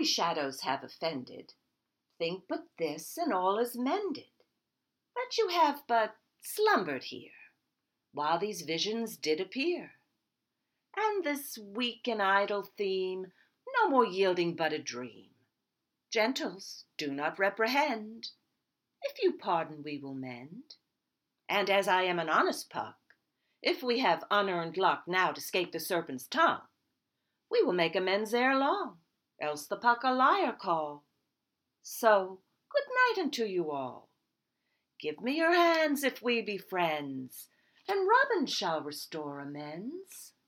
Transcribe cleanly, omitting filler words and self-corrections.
we shadows have offended, think but this, and all is mended, that you have but slumbered here, while these visions did appear, and this weak and idle theme no more yielding but a dream. Gentles, do not reprehend, if you pardon we will mend. And as I am an honest Puck, if we have unearned luck now to scape the serpent's tongue, we will make amends ere long, else the Puck a liar call. So, good night unto you all. Give me your hands if we be friends, and Robin shall restore amends.